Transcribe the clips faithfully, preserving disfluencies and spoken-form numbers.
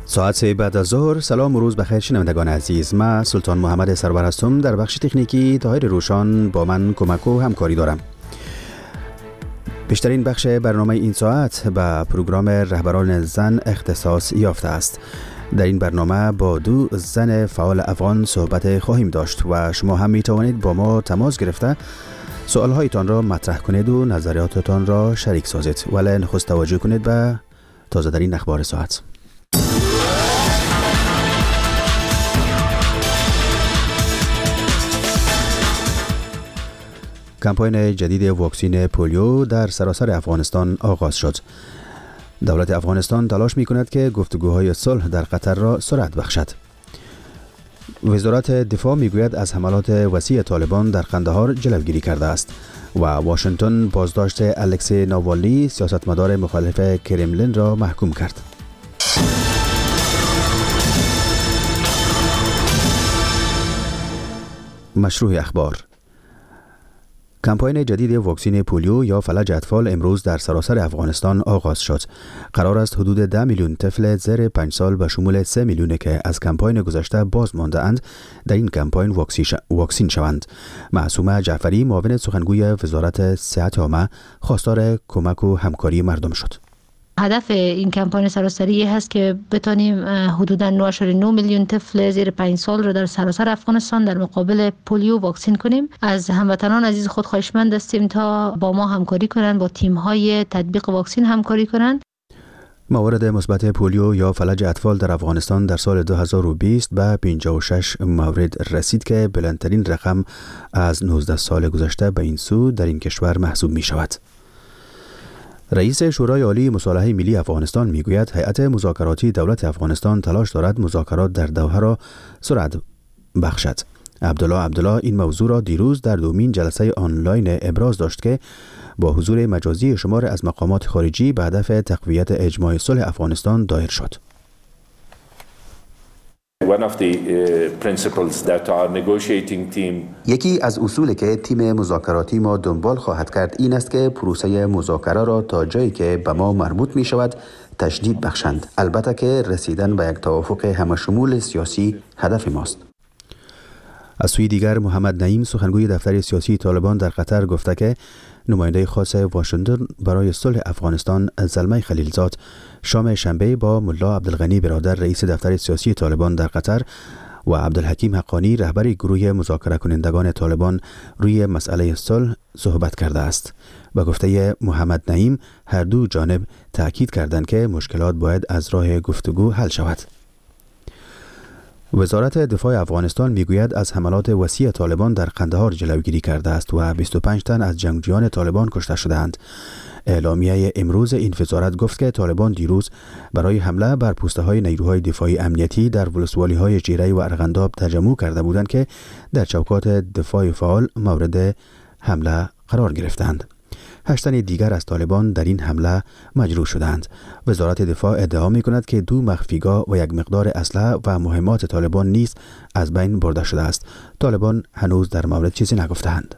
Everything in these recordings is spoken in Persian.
ساعت سه بعد از ظهر. سلام و روز بخیر شنوندگان عزیز. من سلطان محمد سرور هستم. در بخش تکنیکی طاهر روشان با من کمک و همکاری دارم. بیشترین بخش برنامه این ساعت به پروگرام رهبران زن اختصاص یافته است. در این برنامه با دو زن فعال افغان صحبت خواهیم داشت و شما هم می توانید با ما تماس گرفته سوالهایتان را مطرح کنید و نظریاتتان را شریک سازید. ولی نخست توجه کنید به تازه ترین اخبار ساعت. کمپاین جدید واکسین پولیو در سراسر افغانستان آغاز شد. دولت افغانستان تلاش می کند که گفتگوهای صلح در قطر را سرعت بخشد. وزارت دفاع می گوید از حملات وسیع طالبان در قندهار جلوگیری کرده است و واشنگتن بازداشت الکسی ناوالنی سیاستمدار مخالف کرملین را محکوم کرد. مشروع اخبار. کمپاین جدید واکسین پولیو یا فلج اطفال امروز در سراسر افغانستان آغاز شد. قرار است حدود ده میلیون طفل زیر پنج سال به شمول سه میلیونی که از کمپاین گذشته باز مانده اند در این کمپاین واکسین شوند. معصومه جعفری معاون سخنگوی وزارت صحت عامه خواستار کمک و همکاری مردم شد. هدف این کمپاین سراسری هست که بتانیم حدوداً نه و نه میلیون طفل زیر پنج سال را در سراسر افغانستان در مقابل پولیو واکسین کنیم. از هموطنان عزیز خود خواهشمند هستیم تا با ما همکاری کنند، با تیم‌های تطبیق واکسین همکاری کنند. موارد مثبت پولیو یا فلج اطفال در افغانستان در سال دو هزار و بیست به پنجاه و شش مورد رسید که بلندترین رقم از نوزده سال گذشته به این سو در این کشور محسوب می شود. رئیس شورای عالی مصالحه ملی افغانستان میگوید هیئت مذاکراتی دولت افغانستان تلاش دارد مذاکرات در دوحه را سرعت بخشد. عبدالله عبدالله این موضوع را دیروز در دومین جلسه آنلاین ابراز داشت که با حضور مجازی شمار از مقامات خارجی به هدف تقویت اجماع صلح افغانستان دایر شد. One of the uh, principles that our negotiating team یکی از اصولی که تیم مذاکراتی ما دنبال خواهد کرد این است که پروسه مذاکره را تا جایی که به ما مربوط می شود تشدید بخشند. البته که رسیدن به یک توافق همشمول سیاسی هدف ماست. از سوی دیگر محمد نعیم سخنگوی دفتر سیاسی طالبان در قطر گفته که نماینده خاص واشنگتن برای صلح افغانستان زلمه خلیلزاد شام شنبه با ملا عبدالغنی برادر رئیس دفتر سیاسی طالبان در قطر و عبدالحکیم حقانی رهبر گروه مذاکره کنندگان طالبان روی مسئله صلح صحبت کرده است. به گفته محمد نعیم هر دو جانب تأکید کردند که مشکلات باید از راه گفتگو حل شود. وزارت دفاع افغانستان میگوید از حملات وسیع طالبان در قندهار جلوگیری کرده است و بیست و پنج تن از جنگجویان طالبان کشته شدند. اعلامیه امروز این وزارت گفت که طالبان دیروز برای حمله بر پوسته های نیروهای دفاعی امنیتی در ولسوالی های جیره و ارغنداب تجمع کرده بودند که در چوکات دفاع فعال مورد حمله قرار گرفتند. هشت تن دیگر از طالبان در این حمله مجروح شدند. وزارت دفاع ادعا می کند که دو مخفیگاه و یک مقدار اسلحه و مهمات طالبان نیز از بین برده شده است. طالبان هنوز در مورد چیزی نگفتند.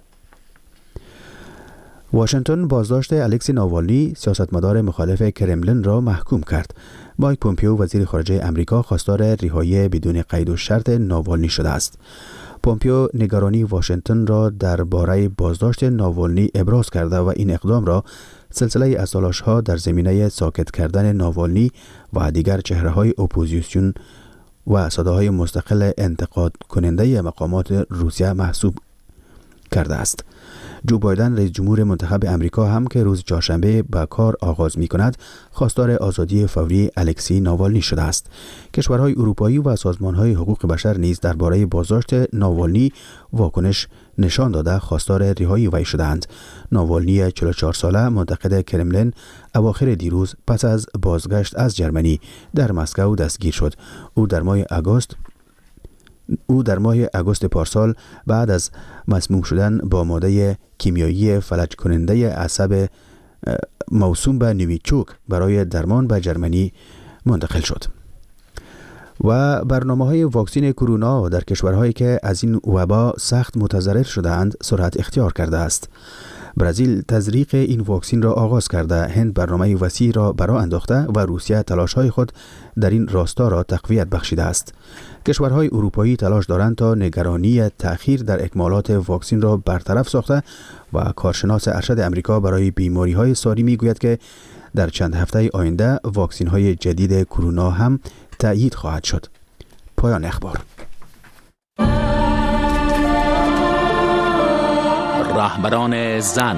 واشنگتن بازداشت الکسی ناوالنی سیاستمدار مخالف کرملین را محکوم کرد. مایک پومپیو وزیر خارجه امریکا خواستار رهایی بدون قید و شرط ناوالنی شده است. پومپیو نگرانی واشنگتن را درباره بازداشت ناوالنی ابراز کرده و این اقدام را سلسله از تلاش‌ها در زمینه ساکت کردن ناوالنی و دیگر چهره‌های اپوزیسیون و صداهای مستقل انتقاد کننده مقامات روسیه محسوب کرده است. جو بایدن رئیس جمهور منتخب امریکا هم که روز چهارشنبه به کار آغاز می کند خواستار آزادی فوری الکسی ناوالنی شده است. کشورهای اروپایی و سازمانهای حقوق بشر نیز درباره بازداشت ناوالنی واکنش نشان داده خواستار رهایی وی شدند. ناوالنی چهل و چهار ساله منتقد کرملین اواخر دیروز پس از بازگشت از جرمنی در مسکو دستگیر شد. او در ماه آگوست او در ماه آگوست پارسال بعد از مسموم شدن با ماده کیمیایی فلج کننده عصب موسوم به نویچوک برای درمان به جرمنی منتقل شد. و برنامه‌های واکسین کرونا در کشورهایی که از این وبا سخت متضرر شده‌اند سرعت اختیار کرده است. برزیل تزریق این واکسن را آغاز کرده، هند برنامه وسیع را برآ انداخته و روسیه تلاش‌های خود در این راستا را تقویت بخشیده است. کشورهای اروپایی تلاش دارند تا نگرانی تأخیر در اکمالات واکسن را برطرف ساخته و کارشناس ارشد امریکا برای بیماری‌های ساری می‌گوید که در چند هفته آینده واکسن‌های جدید کرونا هم تأیید خواهد شد. پایان اخبار. رهبران زن.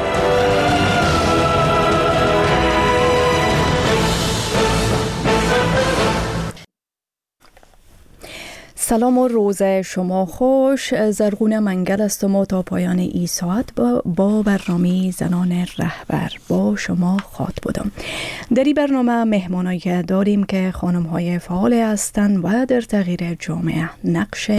سلام و روز شما خوش. زرغون منگل است و تا پایان ای ساعت با, با برنامه زنان رهبر با شما خواهد بودم. در این برنامه مهمانایی داریم که خانم های فعال هستند و در تغییر جامعه نقش